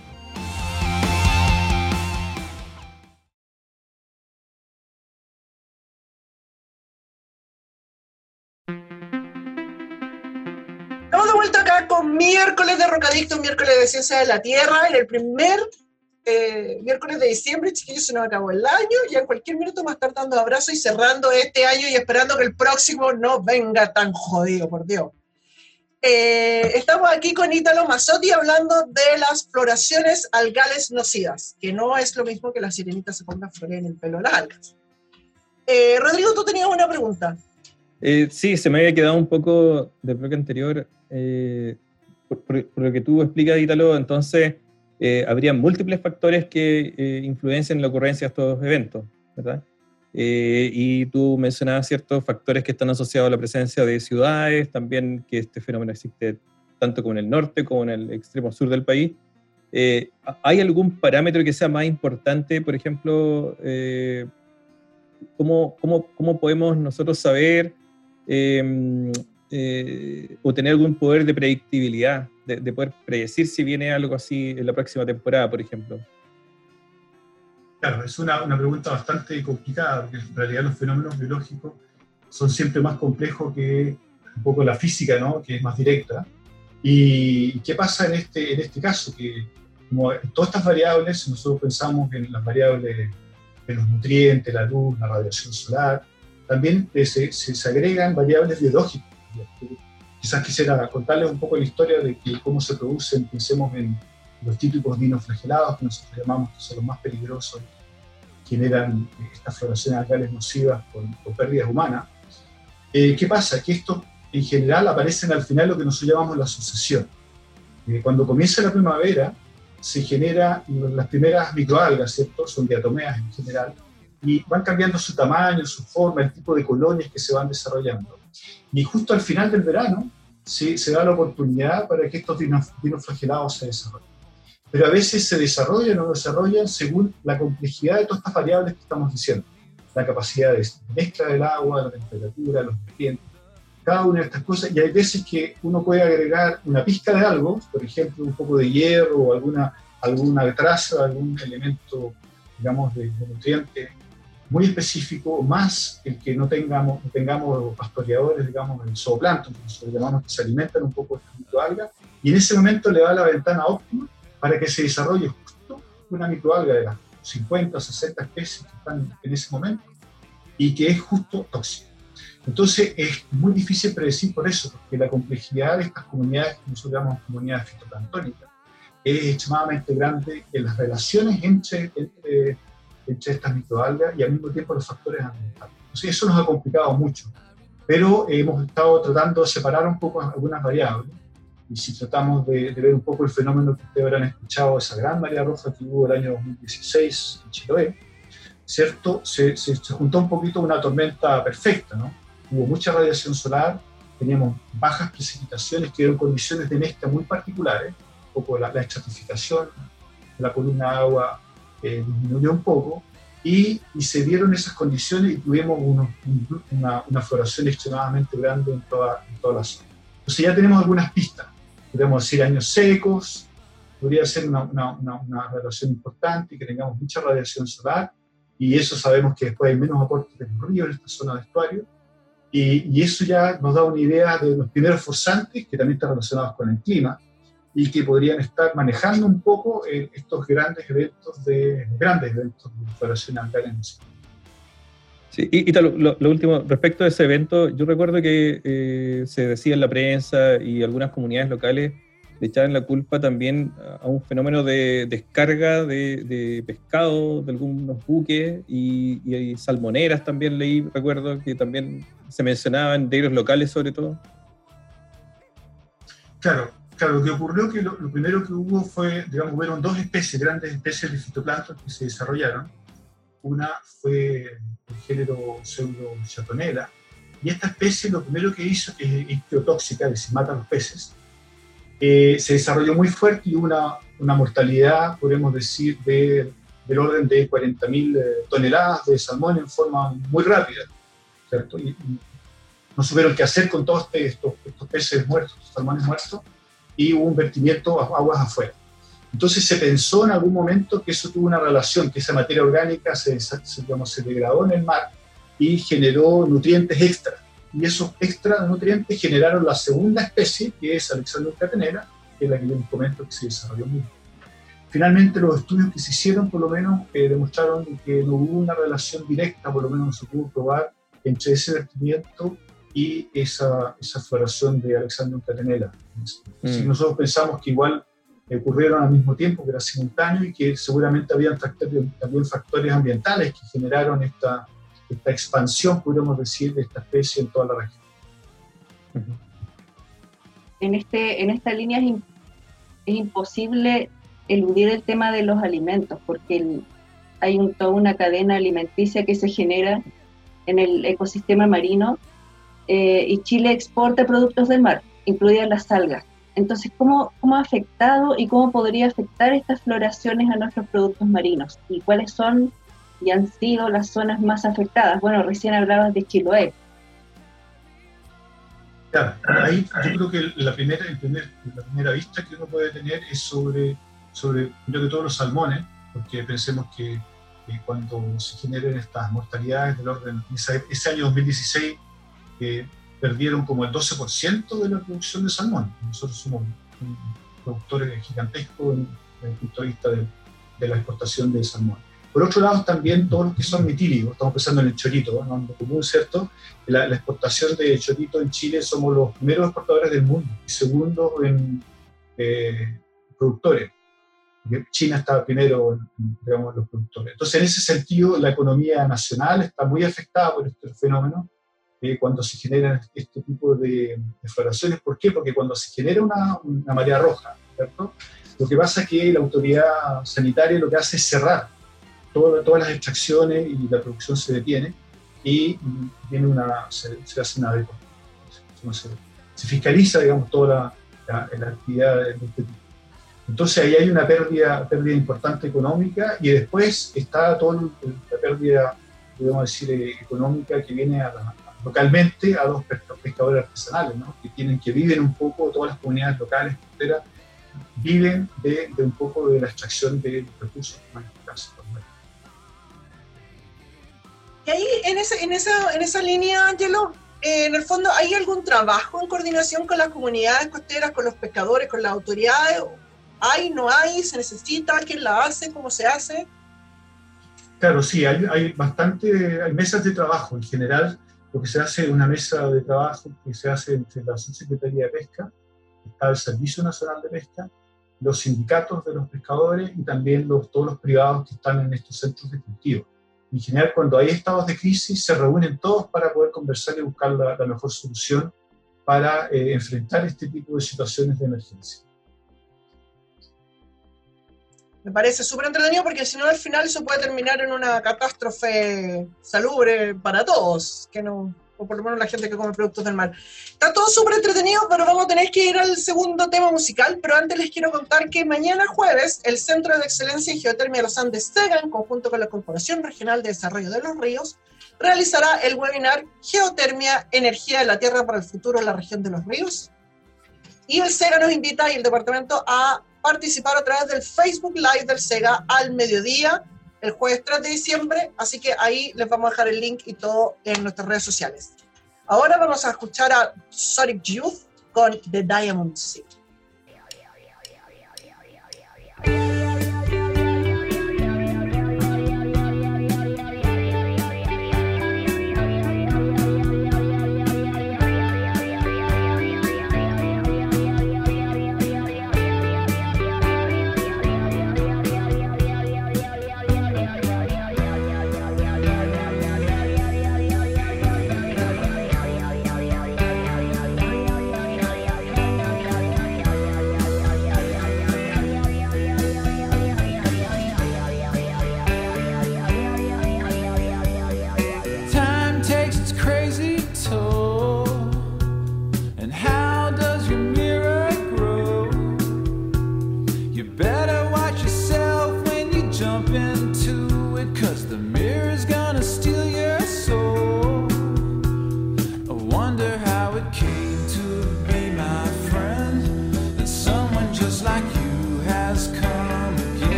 Estamos de vuelta acá con miércoles de Rocadicto, miércoles de Ciencia de la Tierra, en el primer miércoles de diciembre. Chiquillos, se nos acabó el año, y en cualquier minuto vamos a estar dando abrazos y cerrando este año y esperando que el próximo no venga tan jodido, por Dios. Estamos aquí con Ítalo Mazzotti hablando de las floraciones algales nocivas, que no es lo mismo que las sirenitas se pongan flores en el pelo de las algas. Rodrigo, tú tenías una pregunta. Sí, se me había quedado un poco del bloque anterior. Por lo que tú explicas, Ítalo, entonces habría múltiples factores que influencian en la ocurrencia de estos eventos, ¿verdad? Y tú mencionabas ciertos factores que están asociados a la presencia de ciudades, también que este fenómeno existe tanto como en el norte como en el extremo sur del país. ¿Hay algún parámetro que sea más importante? Por ejemplo, ¿cómo podemos nosotros saber o tener algún poder de predictibilidad, de poder predecir si viene algo así en la próxima temporada, por ejemplo? Claro, es una pregunta bastante complicada, porque en realidad los fenómenos biológicos son siempre más complejos que un poco la física, ¿no? Que es más directa. ¿Y qué pasa en este caso? Que como en todas estas variables, nosotros pensamos en las variables de los nutrientes, la luz, la radiación solar, también se agregan variables biológicas. Quizás quisiera contarles un poco la historia de cómo se producen, pensemos en los típicos dinoflagelados, que nosotros llamamos, que son los más peligrosos, generan estas floraciones algales nocivas con pérdidas humanas. ¿Qué pasa? Que estos en general aparecen al final lo que nosotros llamamos la sucesión. Cuando comienza la primavera, se generan las primeras microalgas, ¿cierto? Son diatomeas en general, y van cambiando su tamaño, su forma, el tipo de colonias que se van desarrollando. Y justo al final del verano se da la oportunidad para que estos dinoflagelados se desarrollen. Pero a veces se desarrollan o no desarrollan según la complejidad de todas estas variables que estamos diciendo. La capacidad de mezcla del agua, la temperatura, los nutrientes, cada una de estas cosas. Y hay veces que uno puede agregar una pizca de algo, por ejemplo, un poco de hierro o alguna traza, algún elemento, digamos, de nutriente muy específico, más el que no tengamos pastoreadores, digamos, el zooplancton, que nosotros llamamos, que se alimentan un poco de esta microalga, y en ese momento le da la ventana óptima para que se desarrolle justo una microalga de las 50 o 60 especies que están en ese momento, y que es justo tóxica. Entonces es muy difícil predecir por eso, porque la complejidad de estas comunidades, que nosotros llamamos comunidades fitoplanctónicas, es extremadamente grande en las relaciones entre estas microalgas y al mismo tiempo los factores ambientales. Entonces eso nos ha complicado mucho, pero hemos estado tratando de separar un poco algunas variables, y si tratamos de ver un poco el fenómeno que ustedes habrán escuchado, esa gran marea roja que hubo el año 2016 en Chiloé, ¿cierto? Se juntó un poquito una tormenta perfecta, ¿no? Hubo mucha radiación solar, teníamos bajas precipitaciones que dieron condiciones de mezcla muy particulares, un poco la estratificación de la columna de agua disminuyó un poco, y se dieron esas condiciones y tuvimos una floración extremadamente grande en toda la zona. Entonces ya tenemos algunas pistas, podríamos decir años secos, podría ser una relación importante, que tengamos mucha radiación solar, y eso sabemos que después hay menos aportes de los ríos en esta zona de estuario, y eso ya nos da una idea de los primeros forzantes, que también están relacionados con el clima, y que podrían estar manejando un poco estos grandes eventos de floración algal en el sitio. Sí, y lo último, respecto a ese evento, yo recuerdo que se decía en la prensa y algunas comunidades locales le echaban la culpa también a un fenómeno de descarga de pescado de algunos buques y salmoneras también recuerdo que también se mencionaban en diarios locales sobre todo. Claro, lo que ocurrió que lo primero que hubo fue, digamos, hubieron dos especies, grandes especies de fitoplancton que se desarrollaron. Una fue el género Pseudochatonella, y esta especie lo primero que hizo es ictiotóxica, es decir, mata a los peces. Se desarrolló muy fuerte y hubo una mortalidad, podemos decir, del orden de 40.000 toneladas de salmón en forma muy rápida, ¿cierto? Y no supieron qué hacer con todos estos peces muertos, estos salmones muertos, y hubo un vertimiento a aguas afuera. Entonces se pensó en algún momento que eso tuvo una relación, que esa materia orgánica se degradó en el mar y generó nutrientes extra. Y esos extra nutrientes generaron la segunda especie, que es Alexandrium catenella, que es la que yo les comento que se desarrolló muy bien. Finalmente los estudios que se hicieron por lo menos demostraron que no hubo una relación directa, por lo menos no se pudo probar, entre ese vertimiento y esa floración de Alexandrium catenella. Si nosotros pensamos que igual ocurrieron al mismo tiempo, que era simultáneo, y que seguramente habían también factores ambientales que generaron esta expansión, podríamos decir, de esta especie en toda la región. En esta línea es imposible eludir el tema de los alimentos, porque hay toda una cadena alimenticia que se genera en el ecosistema marino, y Chile exporta productos del mar, incluidas las algas. Entonces, ¿cómo ha afectado y cómo podría afectar estas floraciones a nuestros productos marinos? ¿Y cuáles son y han sido las zonas más afectadas? Bueno, recién hablabas de Chiloé. Claro, ahí yo creo que la primera vista que uno puede tener es sobre creo que todos los salmones, porque pensemos que cuando se generen estas mortalidades del orden, ese año 2016, perdieron como el 12% de la producción de salmón. Nosotros somos productores gigantescos desde el punto de vista de la exportación de salmón. Por otro lado, también todos los que son metílicos, estamos pensando en el chorito, ¿no? En lo común, ¿cierto? La exportación de chorito en Chile somos los primeros exportadores del mundo y segundos en productores. China está primero, digamos, en los productores. Entonces, en ese sentido, la economía nacional está muy afectada por este fenómeno. Cuando se generan este tipo de floraciones. ¿Por qué? Porque cuando se genera una marea roja, ¿cierto? Lo que pasa es que la autoridad sanitaria lo que hace es cerrar todas las extracciones y la producción se detiene y se hace una se fiscaliza, digamos, toda la actividad de este tipo. Entonces ahí hay una pérdida importante económica y después está toda la pérdida, podemos decir, económica que viene localmente a los pescadores artesanales, ¿no? que viven un poco, todas las comunidades locales costeras viven de un poco de la extracción de recursos humanos. Y ahí, en esa línea, Angelo, en el fondo, ¿hay algún trabajo en coordinación con las comunidades costeras, con los pescadores, con las autoridades? ¿Hay, no hay? ¿Se necesita? ¿Quién la hace? ¿Cómo se hace? Claro, sí, hay mesas de trabajo en general. Lo que se hace es una mesa de trabajo que se hace entre la Subsecretaría de Pesca, está el Servicio Nacional de Pesca, los sindicatos de los pescadores y también todos los privados que están en estos centros de cultivo. En general, cuando hay estados de crisis, se reúnen todos para poder conversar y buscar la mejor solución para enfrentar este tipo de situaciones de emergencia. Me parece súper entretenido porque si no al final eso puede terminar en una catástrofe salubre para todos, o por lo menos la gente que come productos del mar. Está todo súper entretenido, pero vamos a tener que ir al segundo tema musical, pero antes les quiero contar que mañana jueves el Centro de Excelencia en Geotermia de los Andes, CEGA, en conjunto con la Corporación Regional de Desarrollo de los Ríos, realizará el webinar Geotermia, Energía de la Tierra para el Futuro en la Región de los Ríos. Y el CEGA nos invita y el departamento a participar a través del Facebook Live del CEGA al mediodía, el jueves 3 de diciembre, así que ahí les vamos a dejar el link y todo en nuestras redes sociales. Ahora vamos a escuchar a Sonic Youth con The Diamond Sea.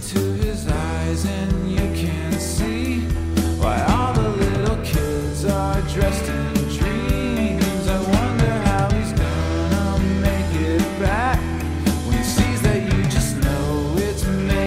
into his eyes and you can see why all the little kids are dressed in dreams. I wonder how he's gonna make it back when he sees that you just know it's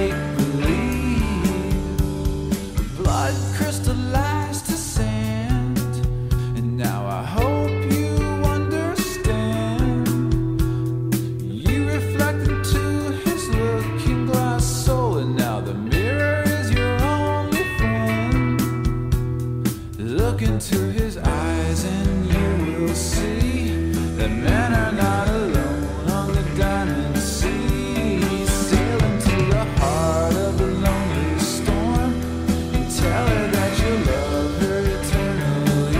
make-believe. Blood crystallized to sand, and now I hope you understand. You reflect into his looking glass soul, and now the mirror is your only friend. Look into his eyes and you will see that men are not alone on the diamond sea. Sail into the heart of the lonely storm and tell her that you love her eternally.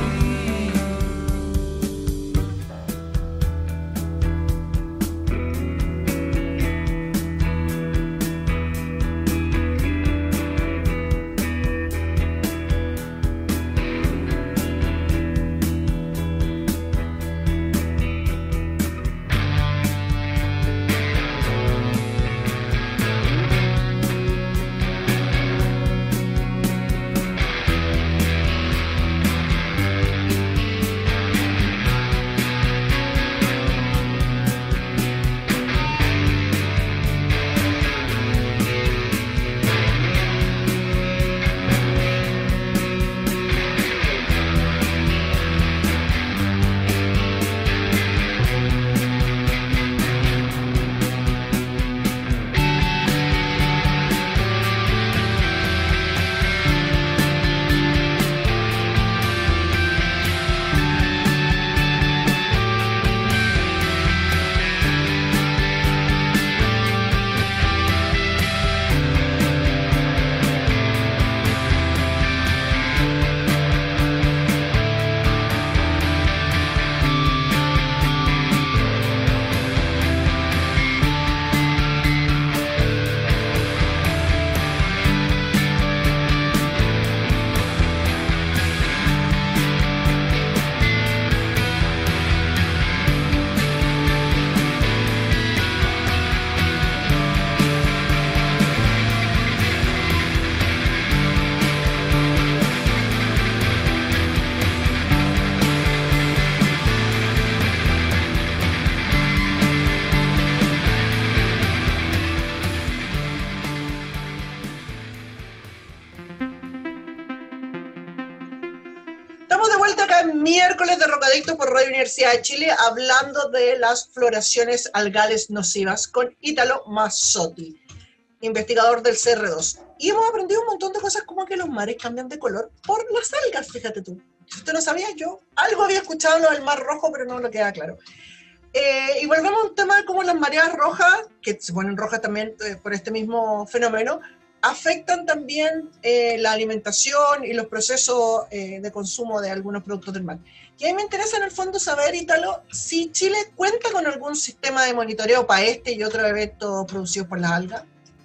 Estamos de vuelta acá en miércoles de Rocadictos por Radio Universidad de Chile, hablando de las floraciones algales nocivas con Ítalo Mazzotti, investigador del CR2. Y hemos aprendido un montón de cosas, como que los mares cambian de color por las algas, fíjate tú. Si usted no sabía, yo algo había escuchado lo del mar rojo, pero no lo queda claro. Y volvemos a un tema de cómo las mareas rojas, que se ponen rojas también por este mismo fenómeno, afectan también la alimentación y los procesos de consumo de algunos productos del mar. Y a mí me interesa en el fondo saber, Ítalo, si Chile cuenta con algún sistema de monitoreo para este y otros eventos producidos por las algas.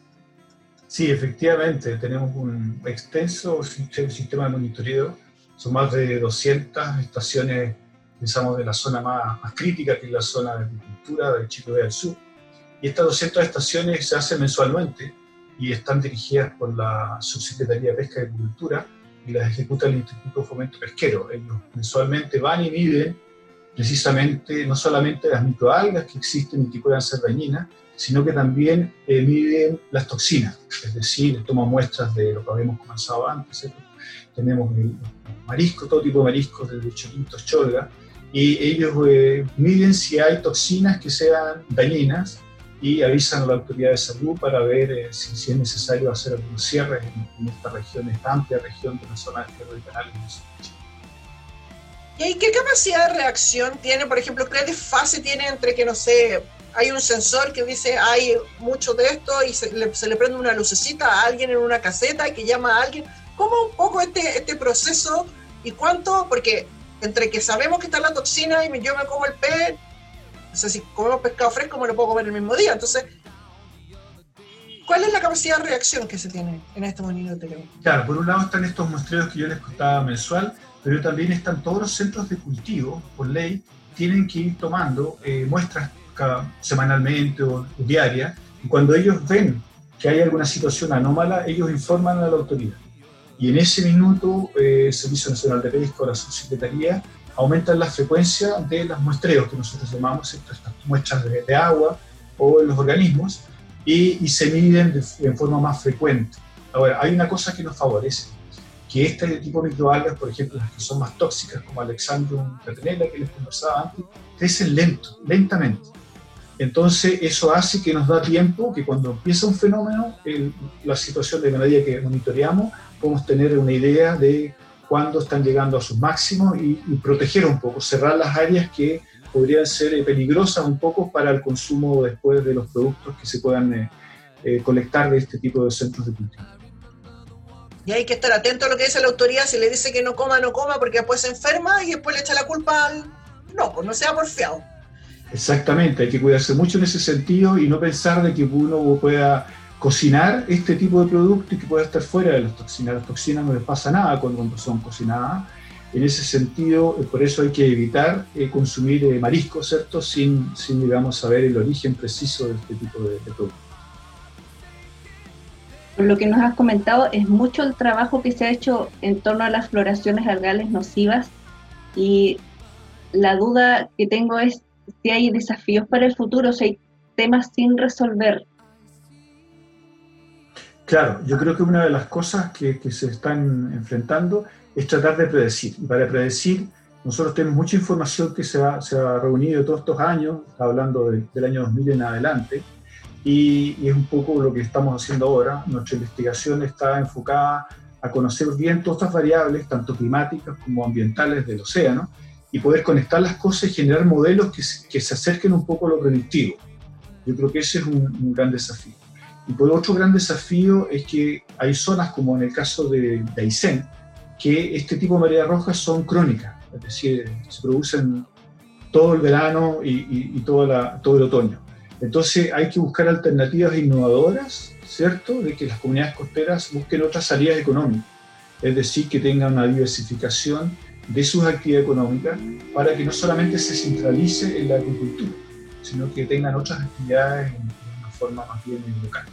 Sí, efectivamente, tenemos un extenso sistema de monitoreo. Son más de 200 estaciones, pensamos, de la zona más crítica, que es la zona de agricultura de Chiloé al sur. Y estas 200 estaciones se hacen mensualmente y están dirigidas por la Subsecretaría de Pesca y Agricultura y las ejecuta el Instituto Fomento Pesquero. Ellos mensualmente van y miden precisamente no solamente las microalgas que existen y que puedan ser dañinas, sino que también miden las toxinas, es decir, toman muestras de lo que habíamos comenzado antes, tenemos mariscos, todo tipo de mariscos, desde choritos, cholga, y ellos miden si hay toxinas que sean dañinas y avisan a la autoridad de salud para ver si es necesario hacer algunos cierres en esta región, esta amplia región de la zona del Cerro de Canales. ¿Y qué capacidad de reacción tiene, por ejemplo, qué desfase tiene entre que, no sé, hay un sensor que dice hay mucho de esto y se le prende una lucecita a alguien en una caseta que llama a alguien? ¿Cómo un poco este proceso y cuánto? Porque entre que sabemos que está la toxina y yo me como el pez, o sea, si comemos pescado fresco me lo puedo comer el mismo día. Entonces, ¿cuál es la capacidad de reacción que se tiene en este monitoreo? Claro, por un lado están estos muestreos que yo les contaba mensual, pero también están todos los centros de cultivo, por ley, tienen que ir tomando muestras semanalmente o diarias, y cuando ellos ven que hay alguna situación anómala, ellos informan a la autoridad. Y en ese minuto, el Servicio Nacional de Pesca o la Subsecretaría aumentan la frecuencia de los muestreos que nosotros llamamos estas muestras de agua o en los organismos y se miden en forma más frecuente. Ahora, hay una cosa que nos favorece, que este tipo de microalgas, por ejemplo, las que son más tóxicas, como Alexandrium catenella, que les conversaba antes, crecen lentamente. Entonces, eso hace que nos da tiempo, que cuando empieza un fenómeno, la situación de medida que monitoreamos, podemos tener una idea de cuándo están llegando a sus máximos y proteger un poco, cerrar las áreas que podrían ser peligrosas un poco para el consumo después de los productos que se puedan colectar de este tipo de centros de cultivo. Y hay que estar atento a lo que dice la autoridad. Si le dice que no coma, porque después se enferma y después le echa la culpa al... No, pues no sea porfiado. Exactamente, hay que cuidarse mucho en ese sentido y no pensar de que uno pueda cocinar este tipo de producto y que pueda estar fuera de las toxinas. Las toxinas no les pasa nada cuando son cocinadas. En ese sentido, por eso hay que evitar consumir mariscos, ¿cierto? Sin, digamos, saber el origen preciso de este tipo de productos. Por lo que nos has comentado, es mucho el trabajo que se ha hecho en torno a las floraciones algales nocivas y la duda que tengo es si hay desafíos para el futuro, si hay temas sin resolver. Claro, yo creo que una de las cosas que se están enfrentando es tratar de predecir. Y para predecir, nosotros tenemos mucha información que se ha reunido todos estos años, hablando del año 2000 en adelante, y es un poco lo que estamos haciendo ahora. Nuestra investigación está enfocada a conocer bien todas estas variables, tanto climáticas como ambientales del océano, y poder conectar las cosas y generar modelos que se acerquen un poco a lo predictivo. Yo creo que ese es un gran desafío. Y por otro gran desafío es que hay zonas, como en el caso de Aysén, que este tipo de mareas rojas son crónicas, es decir, se producen todo el verano y todo el otoño. Entonces hay que buscar alternativas innovadoras, ¿cierto?, de que las comunidades costeras busquen otras salidas económicas, es decir, que tengan una diversificación de sus actividades económicas para que no solamente se centralice en la agricultura, sino que tengan otras actividades en una forma más bien local.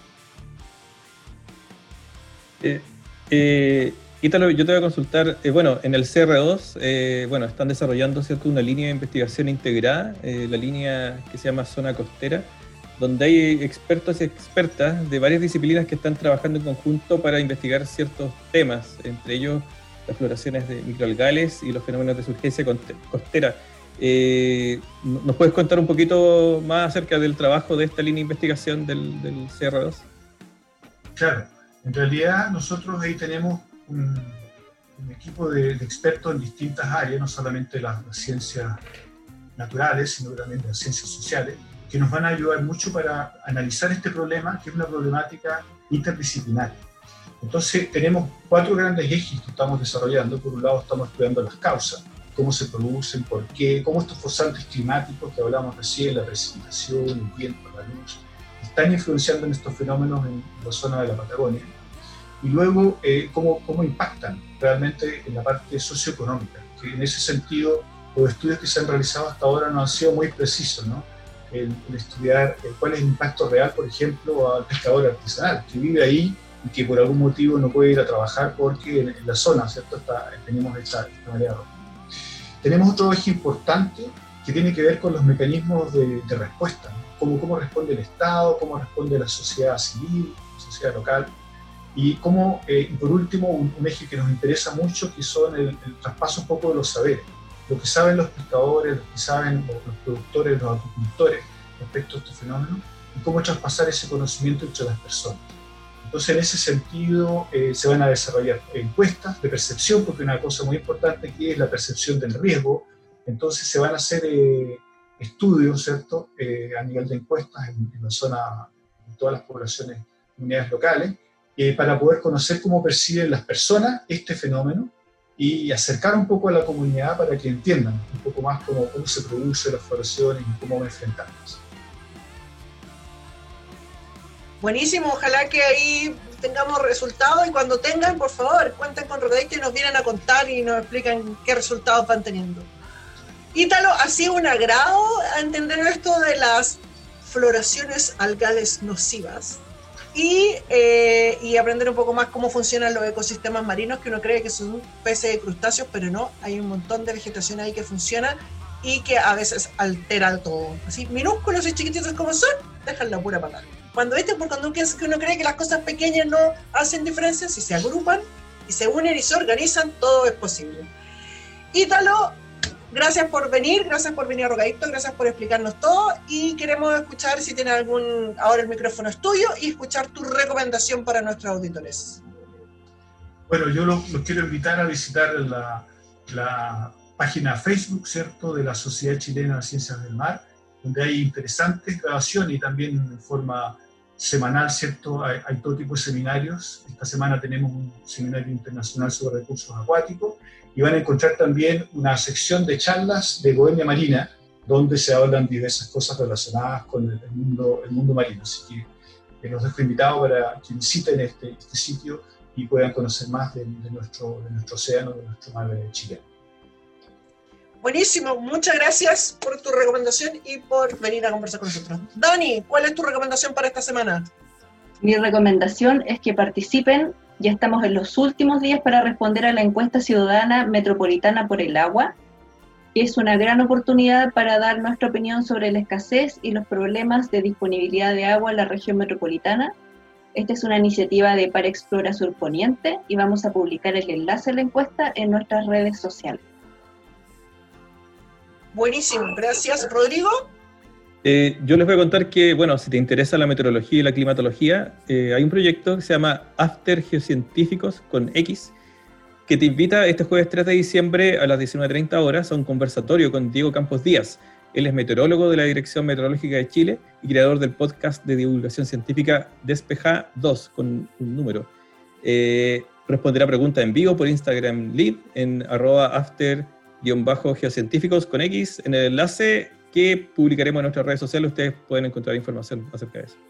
Ítalo, yo te voy a consultar, en el CR2, están desarrollando, ¿cierto?, una línea de investigación integrada, la línea que se llama Zona Costera, donde hay expertos y expertas de varias disciplinas que están trabajando en conjunto para investigar ciertos temas, entre ellos las floraciones de microalgales y los fenómenos de surgencia costera. ¿Nos puedes contar un poquito más acerca del trabajo de esta línea de investigación del CR2? Claro, en realidad nosotros ahí tenemos un equipo de expertos en distintas áreas, no solamente las ciencias naturales, sino también las ciencias sociales, que nos van a ayudar mucho para analizar este problema, que es una problemática interdisciplinaria. Entonces tenemos 4 grandes ejes que estamos desarrollando. Por un lado estamos estudiando las causas, cómo se producen, por qué, cómo estos forzantes climáticos que hablamos recién, la precipitación, el viento, la luz, están influenciando en estos fenómenos en la zona de la Patagonia. Y luego cómo impactan realmente en la parte socioeconómica, que en ese sentido los estudios que se han realizado hasta ahora no han sido muy precisos, ¿no? El estudiar cuál es el impacto real, por ejemplo, al pescador artesanal que vive ahí y que por algún motivo no puede ir a trabajar porque en la zona, ¿cierto?, tenemos esta marea roja. Tenemos otro eje importante que tiene que ver con los mecanismos de respuesta, ¿no? Cómo responde el Estado, cómo responde la sociedad civil, la sociedad local, y por último, un eje que nos interesa mucho, que son el traspaso un poco de los saberes, lo que saben los pescadores, lo que saben los productores, los agricultores respecto a este fenómeno, y cómo traspasar ese conocimiento entre las personas. Entonces, en ese sentido, se van a desarrollar encuestas de percepción, porque una cosa muy importante aquí es la percepción del riesgo. Entonces, se van a hacer estudios, ¿cierto?, a nivel de encuestas en la zona, en todas las poblaciones, comunidades locales, para poder conocer cómo perciben las personas este fenómeno y acercar un poco a la comunidad para que entiendan un poco más cómo se producen las floraciones y cómo enfrentarlas. Buenísimo, ojalá que ahí tengamos resultados y cuando tengan, por favor, cuenten con Rodadicta y nos vienen a contar y nos explican qué resultados van teniendo. Ítalo, ha sido un agrado entender esto de las floraciones algales nocivas y aprender un poco más cómo funcionan los ecosistemas marinos, que uno cree que son peces y crustáceos, pero no, hay un montón de vegetación ahí que funciona y que a veces altera todo. Así, minúsculos y chiquititos como son, dejan la pura patada. Cuando uno cree que las cosas pequeñas no hacen diferencia, si se agrupan y se unen y se organizan, todo es posible. Ítalo, gracias por venir a Rocadictos, gracias por explicarnos todo, y queremos escuchar si tiene ahora el micrófono es tuyo, y escuchar tu recomendación para nuestros auditores. Bueno, yo los quiero invitar a visitar la página Facebook, ¿cierto?, de la Sociedad Chilena de Ciencias del Mar, donde hay interesantes grabaciones y también en forma semanal, ¿cierto?, hay todo tipo de seminarios. Esta semana tenemos un seminario internacional sobre recursos acuáticos, y van a encontrar también una sección de charlas de Bohemia Marina, donde se hablan diversas cosas relacionadas con el mundo marino. Así que los dejo invitados para que visiten este sitio y puedan conocer más de nuestro océano, de nuestro mar chileno. Buenísimo, muchas gracias por tu recomendación y por venir a conversar con nosotros. Dani, ¿cuál es tu recomendación para esta semana? Mi recomendación es que participen. Ya estamos en los últimos días para responder a la encuesta ciudadana metropolitana por el agua. Es una gran oportunidad para dar nuestra opinión sobre la escasez y los problemas de disponibilidad de agua en la región metropolitana. Esta es una iniciativa de Par Explora Sur Poniente y vamos a publicar el enlace a la encuesta en nuestras redes sociales. Buenísimo, gracias. ¿Rodrigo? Yo les voy a contar que, bueno, si te interesa la meteorología y la climatología, hay un proyecto que se llama After Geocientíficos con X, que te invita este jueves 3 de diciembre a las 19:30 horas a un conversatorio con Diego Campos Díaz. Él es meteorólogo de la Dirección Meteorológica de Chile y creador del podcast de divulgación científica Despeja 2, con un número. Responderá preguntas en vivo por Instagram Live en @after_geocientíficos con X. En el enlace que publicaremos en nuestras redes sociales, ustedes pueden encontrar información acerca de eso.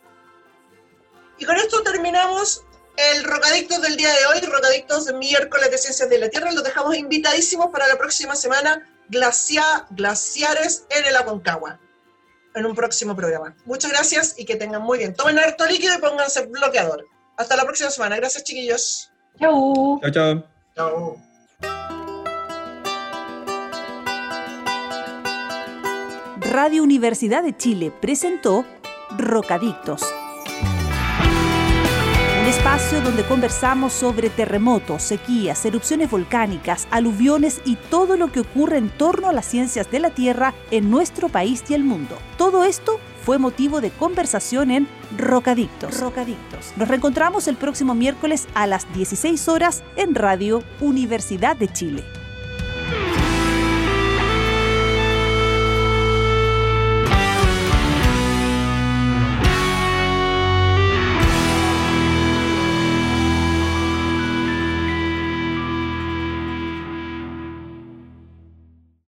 Y con esto terminamos el Rocadictos del día de hoy, Rocadictos de miércoles de Ciencias de la Tierra. Los dejamos invitadísimos para la próxima semana, glaciares en el Aconcagua, en un próximo programa. Muchas gracias y que tengan muy bien. Tomen harto líquido y pónganse bloqueador. Hasta la próxima semana. Gracias, chiquillos. ¡Chau! Chao, chao. Chao. Radio Universidad de Chile presentó Rocadictos, un espacio donde conversamos sobre terremotos, sequías, erupciones volcánicas, aluviones y todo lo que ocurre en torno a las ciencias de la Tierra en nuestro país y el mundo. Todo esto fue motivo de conversación en Rocadictos. Nos reencontramos el próximo miércoles a las 16 horas en Radio Universidad de Chile.